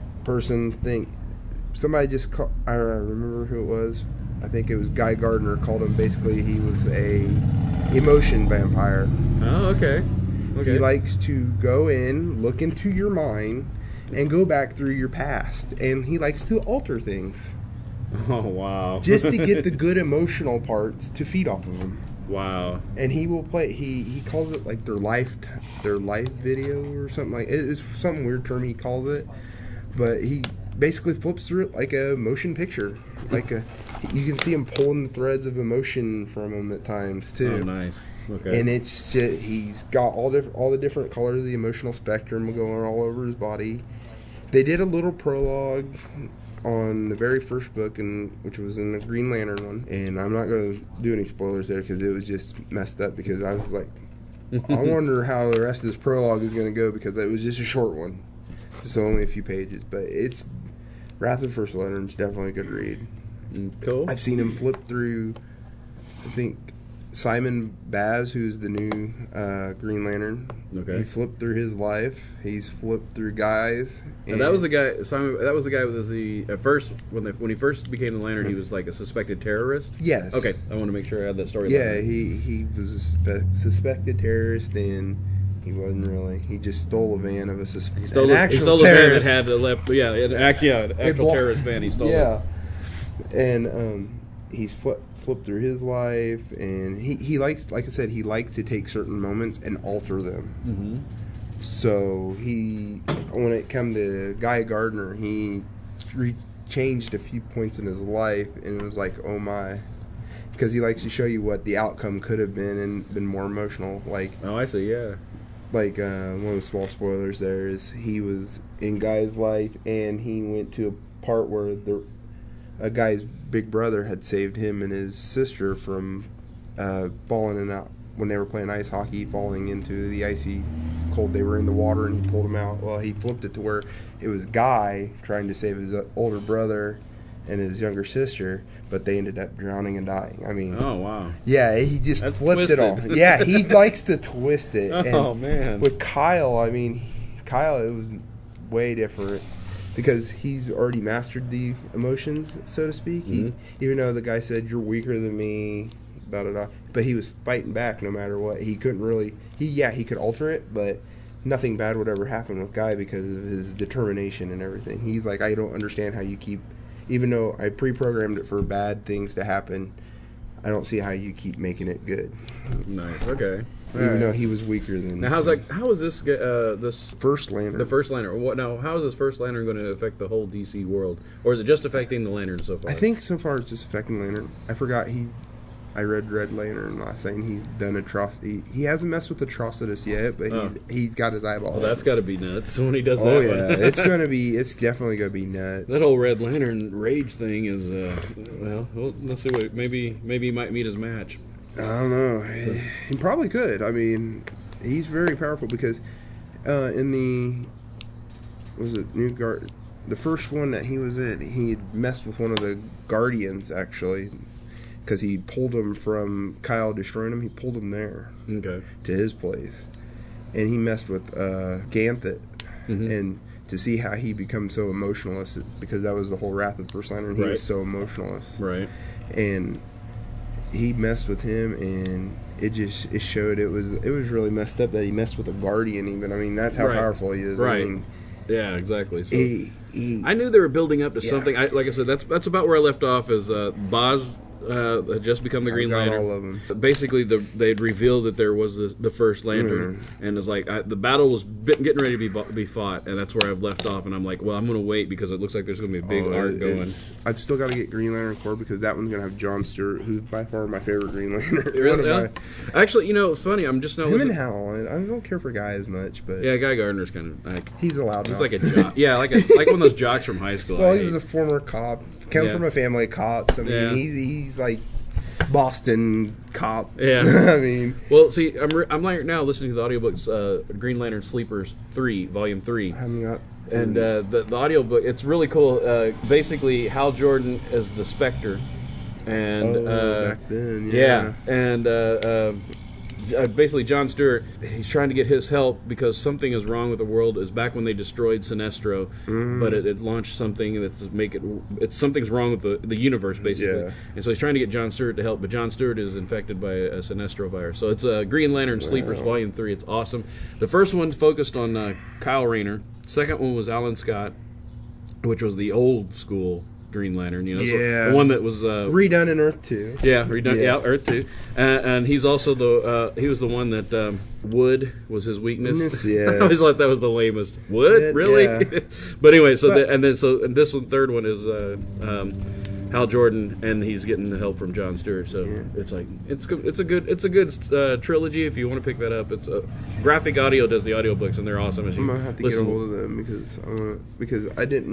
somebody just called, I don't remember who it was. I think it was Guy Gardner called him, basically he was a emotion vampire. Oh, okay. He likes to go in, look into your mind, and go back through your past. And he likes to alter things. Oh, wow. Just to get the good emotional parts to feed off of them. Wow. And he will play. He calls it like their life video or something like. It's some weird term he calls it, but he basically flips through it like a motion picture. You can see him pulling the threads of emotion from him at times too. Oh, nice. Okay. And it's just, he's got all the different colors of the emotional spectrum going all over his body. They did a little prologue on the very first book, which was in the Green Lantern one. And I'm not going to do any spoilers there because it was just messed up, because I was like, I wonder how the rest of this prologue is going to go, because it was just a short one. Just only a few pages. But it's Wrath of the First Lantern. It's definitely a good read. Cool. I've seen him flip through, I think, Simon Baz, who's the new Green Lantern. Okay. He flipped through his life. He's flipped through guys. And that was the guy. Simon. That was the guy with the at first when he first became the Lantern. He was like a suspected terrorist. Yes. Okay. I want to make sure I had that story. Yeah, he was a suspected terrorist, and he wasn't really. He just stole a van of a suspected. He stole the van that had the left. Yeah, an actual terrorist van. He stole. Yeah. And he's flipped through his life, and he likes, like I said, he likes to take certain moments and alter them. Mm-hmm. So when it come to Guy Gardner, he changed a few points in his life, and it was like, oh my, because he likes to show you what the outcome could have been and been more emotional. Like, oh, I see. Yeah. Like one of the small spoilers there is he was in Guy's life, and he went to a part where a guy's big brother had saved him and his sister from falling in out when they were playing ice hockey, falling into the icy cold. They were in the water, and he pulled them out. Well, he flipped it to where it was Guy trying to save his older brother and his younger sister, but they ended up drowning and dying. I mean, oh wow, yeah, he just flipped it all. Yeah, he likes to twist it. Oh man, with Kyle, I mean, it was way different, because he's already mastered the emotions, so to speak. Mm-hmm. Even though the guy said, you're weaker than me, da-da-da, but he was fighting back no matter what. He couldn't really, he could alter it, but nothing bad would ever happen with Guy because of his determination and everything. He's like, I don't understand how you keep, even though I pre-programmed it for bad things to happen, I don't see how you keep making it good. Nice, okay. Even though he was weaker than. Now, how is this this First Lantern? The First Lantern. What now? How is this First Lantern going to affect the whole DC world, or is it just affecting the Lantern so far? I think so far it's just affecting Lantern. I forgot I read Red Lantern last night, and he's done atrocity. He hasn't messed with Atrocitus yet, but he's got his eyeball. Well, that's got to be nuts when he does that. Oh yeah, it's definitely gonna be nuts. That whole Red Lantern rage thing is well, let's see what maybe he might meet his match. I don't know. He probably could. I mean, he's very powerful because in the first one that he was in, he messed with one of the Guardians actually, because he pulled him from Kyle destroying him. He pulled him there, to his place, and he messed with Ganthet, and to see how he becomes so emotionless, because that was the whole Wrath of the First Lantern. He was so emotionless, right, and he messed with him, and it showed it was really messed up that he messed with a Guardian. Even, I mean, that's how powerful he is. Right. I mean, yeah, exactly. So I knew they were building up to something. Like I said, that's about where I left off. Is Boz had just become the Green Lantern. All of them. Basically, they'd revealed that there was the First Lantern, and it's like the battle was getting ready to be fought, and that's where I've left off. And I'm like, well, I'm going to wait because it looks like there's going to be a big arc going. I've still got to get Green Lantern Corps, because that one's going to have John Stewart, who's by far my favorite Green Lantern. Really? Actually, it's funny. I'm just now him and Hal. I don't care for Guy as much, but yeah, Guy Gardner's kind of like he's allowed. He's like a jock. Yeah, like one of those jocks from high school. Well, he was a former cop. Come from a family of cops. I mean, he's like Boston cop. Yeah. I mean, well, see, I'm like now listening to the audiobooks, Green Lantern Sleepers 3, Volume 3. And the audiobook, it's really cool. Basically, Hal Jordan is the Spectre, and back then, and basically John Stewart, he's trying to get his help because something is wrong with the world. Is back when they destroyed Sinestro, but it launched something that something's wrong with the universe, basically. And so he's trying to get John Stewart to help, but John Stewart is infected by a Sinestro virus. So it's Green Lantern Sleepers Volume 3. It's awesome. The first one focused on Kyle Rayner. Second one was Alan Scott, which was the old school Green Lantern. You know, Yeah. the one that was redone in Earth 2. yeah, redone. Yeah. Yeah, Earth 2, and he's also he was the one that wood was his weakness. Yeah. I always thought that was the lamest. Wood, Yeah, really? yeah. But anyway, so But- and this one, third one is Hal Jordan, and he's getting the help from Jon Stewart. So it's like it's a good trilogy if you want to pick that up. It's Graphic Audio does the audiobooks, and they're awesome. As you I'm gonna have to listen. get a hold of them because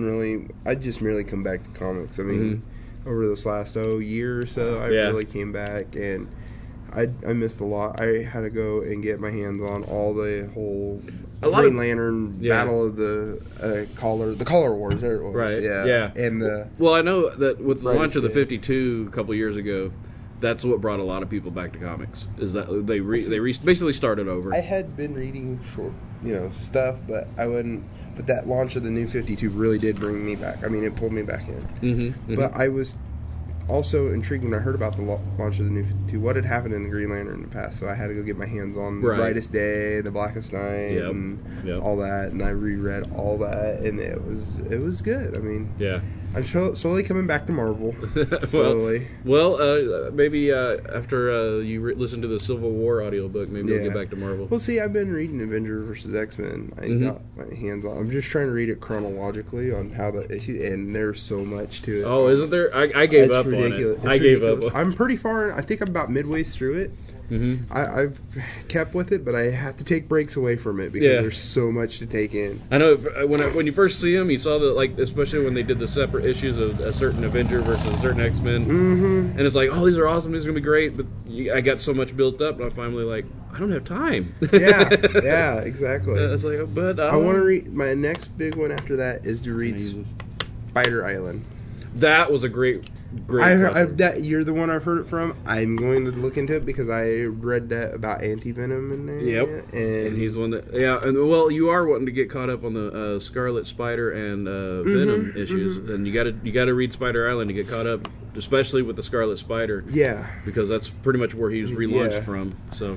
I just merely come back to comics. I mean, over this last year or so, I Yeah. really came back and I missed a lot. I had to go and get my hands on all the whole Green Lantern Battle of the Color Wars. There it was. Right. Yeah. Yeah. And the Well, I know that with the launch of the Brightest 52 a couple years ago, that's what brought a lot of people back to comics. Is that they basically started over. I had been reading short, stuff, but I wouldn't. But that launch of the New 52 really did bring me back. I mean, it pulled me back in. Mm-hmm. But I was also intrigued when I heard about the launch of the New 52. What had happened in the Green Lantern in the past? So I had to go get my hands on the Right. Brightest Day, the Blackest Night, Yep. and Yep. all that. And I reread all that, and it was good. I mean, Yeah. I'm slowly coming back to Marvel. Slowly. Well, maybe after you listen to the Civil War audiobook, maybe you'll get back to Marvel. Well, see, I've been reading Avengers vs. X-Men. I got my hands on. I'm just trying to read it chronologically on how the issue, and there's so much to it. Oh, isn't there? I gave It's up ridiculous. on it. It's I gave ridiculous. up. I'm pretty far. I think I'm about midway through it. Mm-hmm. I've kept with it, but I have to take breaks away from it because Yeah. there's so much to take in. I know when you first see them, you saw especially when they did the separate issues of a certain Avenger versus a certain X-Men, and it's like, oh, these are awesome, these are gonna be great. But I got so much built up, and I'm finally like, I don't have time. Yeah, exactly. It's like, but I want to read. My next big one after that is to read Spider Island. That was a great. You're the one I've heard it from. I'm going to look into it because I read that about Anti-Venom in there. Yep, and he's the one that and well, you are wanting to get caught up on the Scarlet Spider and Venom issues, and you got to read Spider Island to get caught up, especially with the Scarlet Spider. Yeah, because that's pretty much where he was relaunched from. So,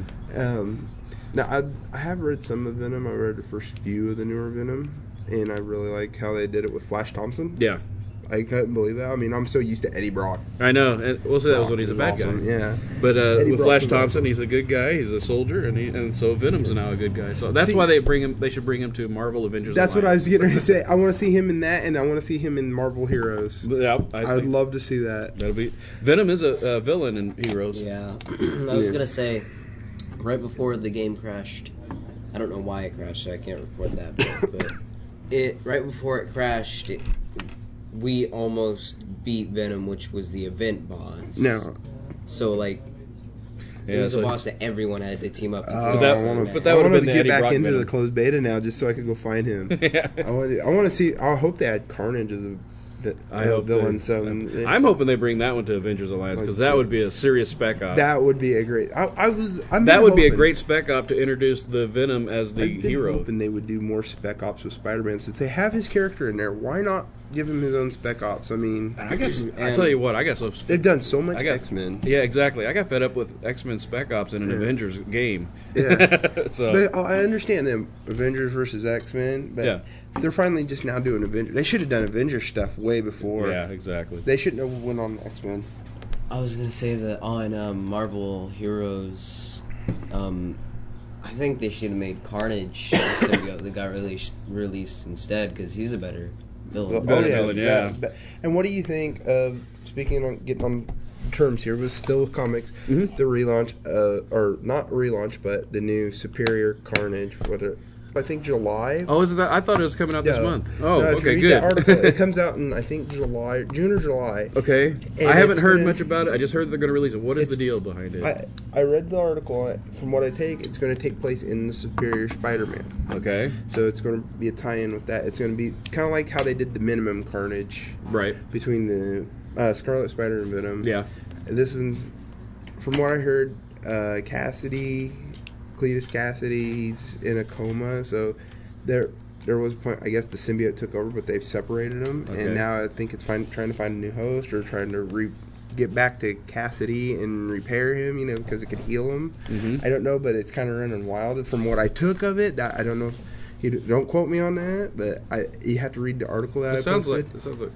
now I have read some of Venom. I read the first few of the newer Venom, and I really like how they did it with Flash Thompson. yeah. I couldn't believe that. I mean, I'm so used to Eddie Brock. I know, and we'll say that was when he's a Is bad awesome, guy. Yeah, But Eddie with Brock Flash was Thompson, awesome. he's a good guy. He's a soldier, and so Venom's now a good guy. So that's See- why they should bring him to Marvel Avengers. That's what I Alliance. was getting ready to say. I want to see him in that, and I want to see him in Marvel Heroes. Yeah, I would love to see that. that'll be. Venom is a villain in Heroes. Yeah, I was gonna say, right before the game crashed, I don't know why it crashed, so I can't report that. But right before it crashed, we almost beat Venom, which was the event boss. No, So like, it Yeah, was a so- boss that everyone had to team up to. Oh, kill. that- I wanna- but that I would've wanna been the get Eddie back Brock into Venom. the closed beta now, just so I could go find him. I want to see. I hope they had Carnage as I hope villain. I'm hoping they bring that one to Avengers Alliance because that would be a serious spec op. that would be a great. I'm That would be a hoping- great spec op to introduce the Venom as the I've been hero. hoping they would do more Spec Ops with Spider-Man since they have his character in there. Why not give him his own Spec Ops? I mean, I guess I tell you what, I got so they've done so much I got X-Men. Yeah, exactly. I got fed up with X-Men Spec Ops in an Avengers game. Yeah. So But I understand them Avengers versus X-Men, but Yeah. they're finally just now doing Avengers. They should have done Avengers stuff way before. yeah, exactly. They shouldn't have went on X-Men. I was gonna say that on Marvel Heroes, I think they should have made Carnage that got released instead because he's a better villain. Better villain, yeah. And what do you think of, speaking on getting on terms here, with Still Comics, Mm-hmm. the relaunch, or not relaunch, but the new Superior Carnage, whether I think July. Oh, is it that? I thought it was coming out this Yeah. month. Oh, No, if you okay, read good. that article, it comes out in I think June or July. Okay, And I haven't it's heard gonna- much about it. I just heard they're going to release it. What is It's- the deal behind it? I read the article. From what I take, it's going to take place in the Superior Spider-Man. Okay, So it's going to be a tie-in with that. It's going to be kind of like how they did the Minimum Carnage right. between the Scarlet Spider and Venom. Yeah. This one's, from what I heard, Cletus Cassidy, he's in a coma. So there was a point, I guess the symbiote took over, but they've separated him. Okay. And now I think it's trying to find a new host or trying to get back to Cassidy and repair him, because it could heal him. Mm-hmm. I don't know, but it's kind of running wild. From what I took of it, I don't know. Don't quote me on that, but you have to read the article that I It sounds posted. like.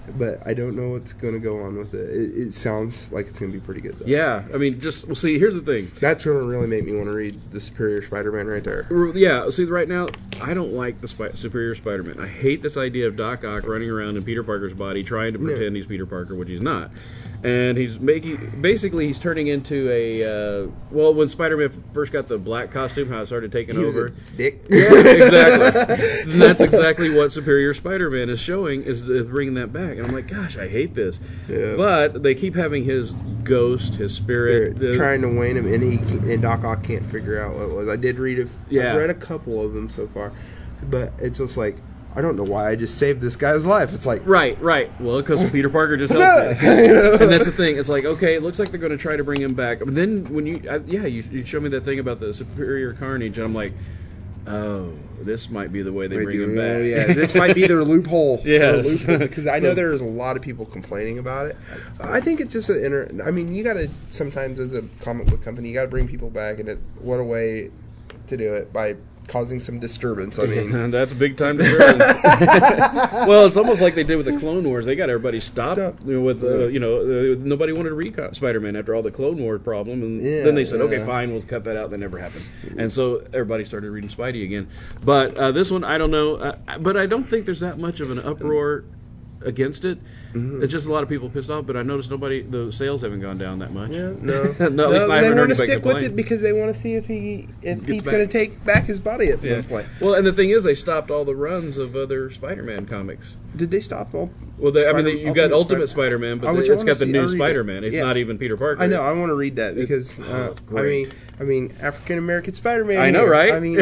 but I don't know what's going to go on with it. It sounds like it's going to be pretty good, though. Yeah, I mean, well, see, here's the thing. That's going to really make me want to read the Superior Spider-Man right there. Yeah, see, right now, I don't like the Superior Spider-Man. I hate this idea of Doc Ock running around in Peter Parker's body trying to pretend he's Peter Parker, which he's not. And he's he's turning into a, when Spider-Man first got the black costume, how it started taking over. Dick. Yeah, exactly. And that's exactly what Superior Spider-Man is showing, is bringing that back. And I'm like, gosh, I hate this. Yeah. But they keep having his ghost, his spirit. They're trying to wane him, and Doc Ock can't figure out what it was. I did read I've read a couple of them so far, but it's just like, I don't know why I just saved this guy's life. It's like... Right. Well, because Peter Parker just helped me. And that's the thing. It's like, okay, it looks like they're going to try to bring him back. But then when you showed me that thing about the Superior Carnage, and I'm like, oh, this might be the way they bring him back. Yeah, this might be their loophole. Yes. Because I know there's a lot of people complaining about it. I think it's just I mean, you got to, sometimes as a comic book company, you got to bring people back, and what a way to do it, by causing some disturbance. I mean, that's a big time disturbance. Well, it's almost like they did with the Clone Wars. They got everybody stopped with, nobody wanted to read Spider-Man after all the Clone Wars problem, and then they said, okay, fine, we'll cut that out. That never happened, and so everybody started reading Spidey again. But this one, I don't know, but I don't think there's that much of an uproar against it. It's just a lot of people pissed off, but I noticed the sales haven't gone down that much. Yeah, no. At least I they haven't heard want to anybody stick complain. with it because they want to see if Pete's back. going to take back his body at some point. Well, and the thing is, they stopped all the runs of other Spider-Man comics. Did they stop all? Well, you've got Ultimate Spider-Man, but it's got the new Spider-Man. It's not even Peter Parker. I know. I want to read that because I mean, African American Spider-Man. I know, right? I mean,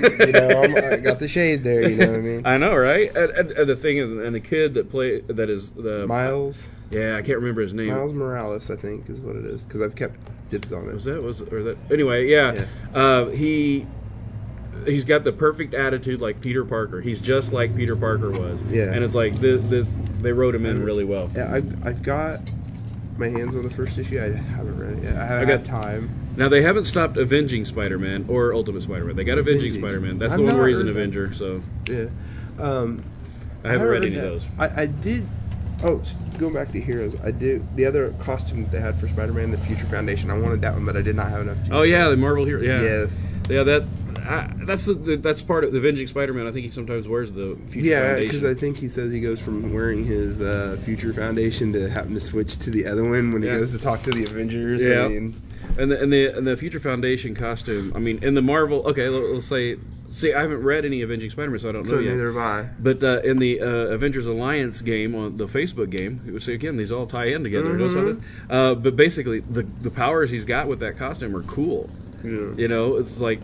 I got the shade there. You know what I mean? I know, right? And the thing is, and the kid that is the Miles. Yeah, I can't remember his name. Miles Morales, I think, is what it is, because I've kept dibs on it. Anyway, yeah. He's got the perfect attitude like Peter Parker. He's just like Peter Parker was. Yeah. And it's like they wrote him in really well. Yeah, I've got my hands on the first issue. I haven't read it yet. I haven't had time. Now, they haven't stopped Avenging Spider-Man or Ultimate Spider-Man. They got Avenging Spider-Man. That's the one where he's an Avenger. So yeah. I haven't read any of those. I did. Oh, going back to Heroes, I did the other costume that they had for Spider-Man, the Future Foundation. I wanted that one, but I did not have enough. Oh yeah, the Marvel Hero. Yeah. Yes. Yeah, that's part of the Avenging Spider-Man. I think he sometimes wears the Future Foundation. Yeah, because I think he says he goes from wearing his Future Foundation to having to switch to the other one when he goes to talk to the Avengers. Yeah. I mean, and the Future Foundation costume. I mean, in the Marvel. Okay, let's say. See, I haven't read any Avenging Spider-Man, so I don't know yet. Neither have I. But in the Avengers Alliance game, on the Facebook game, so again, these all tie in together. But basically, the powers he's got with that costume are cool. Yeah. You know, it's like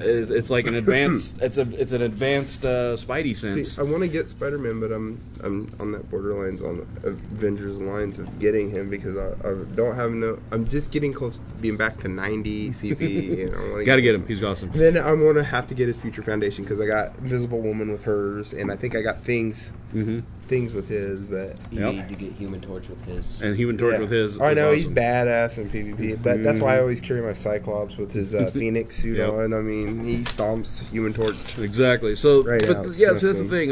an advanced it's an advanced Spidey sense. See, I want to get Spider-Man, but I'm on that borderlines on Avengers Alliance of getting him because I don't have I'm just getting close to being back to 90 CP. Gotta get him. He's awesome. Then I'm gonna have to get his Future Foundation because I got Invisible Woman with hers, and I think I got things with his. But you need to get Human Torch with his. And Human Torch with his. I know, awesome. He's badass in PvP, but that's why I always carry my Cyclops with his Phoenix suit on. I mean, he stomps Human Torch. Exactly. So, so that's the thing.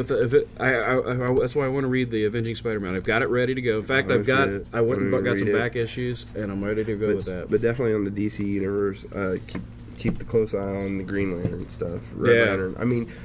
That's why I want to read the Avenging Spider-Man. I've got it ready to go. In fact, I went and got some back issues, and I'm ready to go with that. But definitely on the DC universe, keep the close eye on the Green Lantern stuff. Red Lantern. I mean,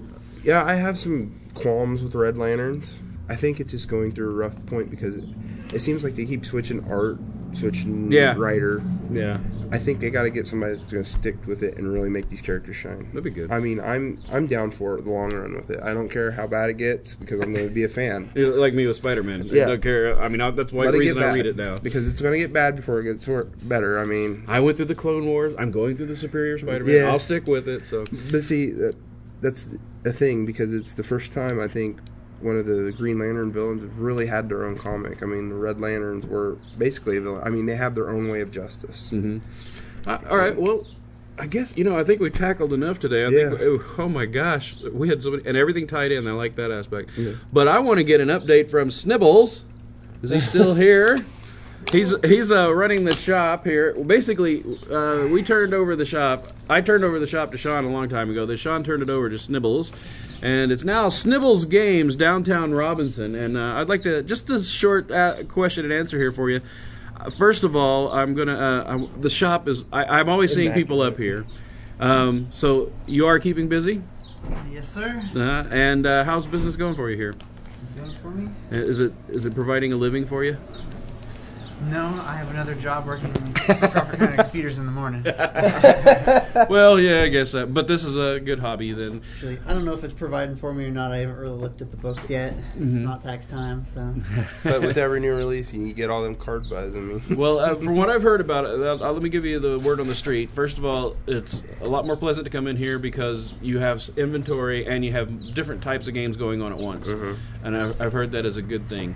I have some qualms with Red Lanterns. I think it's just going through a rough point because it seems like they keep switching art, switching writer. Yeah. I think they got to get somebody that's going to stick with it and really make these characters shine. That'd be good. I mean, I'm down for the long run with it. I don't care how bad it gets because I'm going to be a fan. You're like me with Spider-Man. Yeah. I don't care. I mean, that's why the reason I read it now. Because it's going to get bad before it gets better. I mean, I went through the Clone Wars. I'm going through the Superior Spider-Man. Yeah. I'll stick with it. So, but see, that's a thing because it's the first time I think one of the Green Lantern villains have really had their own comic. I mean, the Red Lanterns were basically a villain. I mean, they have their own way of justice. Mm-hmm. All right, well, I guess, I think we tackled enough today. I think, oh my gosh, we had so many, and everything tied in. I like that aspect. Yeah. But I want to get an update from Snibbles. Is he still here? He's running the shop here. Well, basically, we turned over the shop. I turned over the shop to Sean a long time ago. Then Sean turned it over to Snibbles, and it's now Snibbles Games, downtown Robinson. And I'd like to just a short question and answer here for you. First of all, I'm gonna. The shop is. I'm always seeing people up here. So you are keeping busy? Yes, sir. And how's business going for you here? Going for me? Is it providing a living for you? No, I have another job working for Crawford County Computers in the morning. Well, yeah, I guess that. But this is a good hobby then. Actually, I don't know if it's providing for me or not. I haven't really looked at the books yet. Not tax time, so. But with every new release, you get all them card buys. I mean, Well, from what I've heard about it, let me give you the word on the street. First of all, it's a lot more pleasant to come in here because you have inventory and you have different types of games going on at once. And I've heard that is a good thing.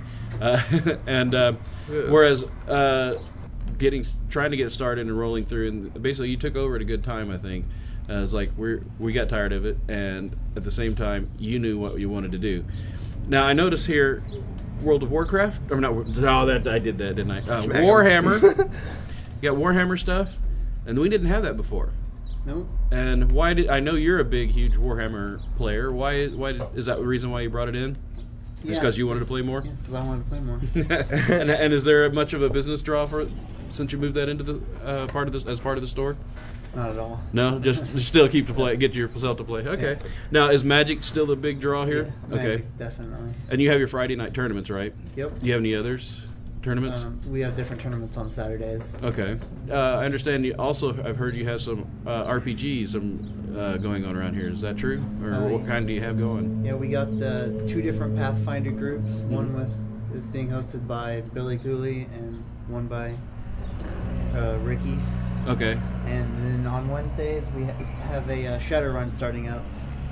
Whereas trying to get started and rolling through, and basically you took over at a good time, I think. It's like we got tired of it, and at the same time you knew what you wanted to do. Now I notice here, World of Warcraft, or not? Oh, that I did that, didn't I? Warhammer. You got Warhammer stuff, and we didn't have that before. No. And why did I know you're a big, huge Warhammer player? Why is that the reason why you brought it in? Just because you wanted to play more? Yes, because I wanted to play more. and is there much of a business draw for since you moved that into the part of the store? Not at all. No, just still keep to play, get yourself to play. Okay. Yeah. Now, is Magic still the big draw here? Yeah, okay. Magic, definitely. And you have your Friday night tournaments, right? Yep. Do you have any others tournaments? We have different tournaments on Saturdays. Okay. I understand. You also, I've heard you have some RPGs going on around here. Is that true? Or what kind do you have going? Yeah, we got 2 different Pathfinder groups. One is being hosted by Billy Cooley and one by Ricky. Okay. And then on Wednesdays we have a Shadowrun starting up.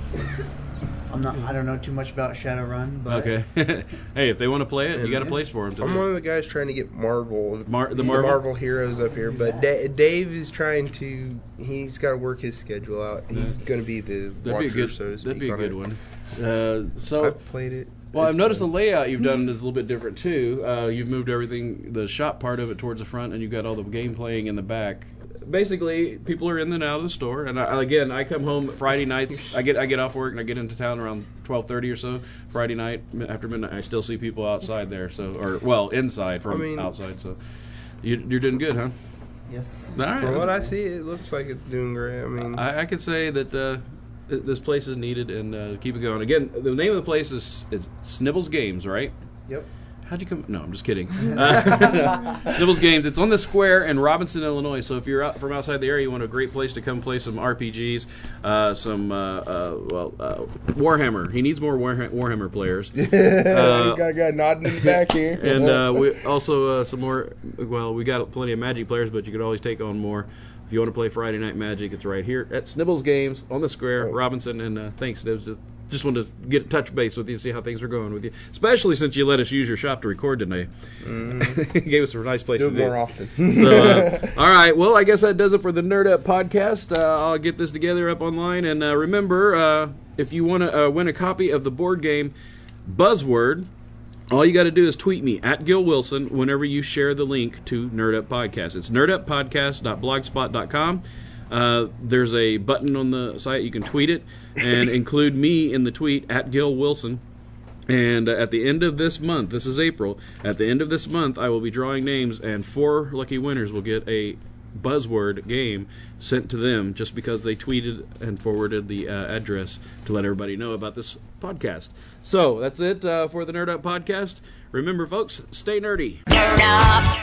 I don't know too much about Shadowrun, but okay. Hey, if they want to play it, you got a place for them. I'm one of the guys trying to get Marvel, the Marvel heroes up here, but Dave is trying to. He's got to work his schedule out. He's going to be the watcher, so to speak. That'd be a good one. So I've played it. Well, I've noticed the layout you've done is a little bit different too. You've moved everything, the shop part of it, towards the front, and you've got all the game playing in the back. Basically, people are in and out of the store, and I come home Friday nights. I get off work and I get into town around 12:30 or so Friday night after midnight. I still see people outside there, inside from outside. So you're doing good, huh? Yes. All right. From what I see, it looks like it's doing great. I mean, I could say that this place is needed, and keep it going. Again, the name of the place is Snibbles Games, right? Yep. How'd you come? No, I'm just kidding. Snibbles Games. It's on the square in Robinson, Illinois. So if you're out from outside the area, you want a great place to come play some RPGs, Warhammer. He needs more Warhammer players. you got a guy nodding in the back here. And we also some more. Well, we got plenty of Magic players, but you could always take on more. If you want to play Friday Night Magic, it's right here at Snibbles Games on the square, Robinson. And thanks, Dave. Just wanted to get touch base with you and see how things are going with you, especially since you let us use your shop to record today. Gave us a nice place to do it more often. So, all right. Well, I guess that does it for the Nerd Up podcast. I'll get this together up online. And remember, if you want to win a copy of the board game Buzzword, all you got to do is tweet me at Gil Wilson whenever you share the link to Nerd Up Podcast. It's nerduppodcast.blogspot.com. There's a button on the site. You can tweet it and include me in the tweet at Gil Wilson. And at the end of this month, this is April, at the end of this month, I will be drawing names, and 4 lucky winners will get a Buzzword game sent to them just because they tweeted and forwarded the address to let everybody know about this podcast. So that's it for the Nerd Up Podcast. Remember, folks, stay nerdy. Nerd up.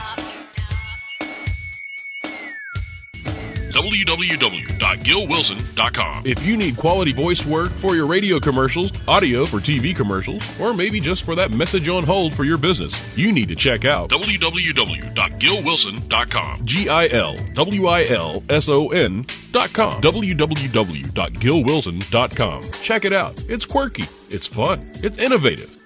www.gilwilson.com. If you need quality voice work for your radio commercials, audio for TV commercials, or maybe just for that message on hold for your business, you need to check out www.gilwilson.com. GILWILSON.com. www.gilwilson.com. Check it out. It's quirky. It's fun. It's innovative.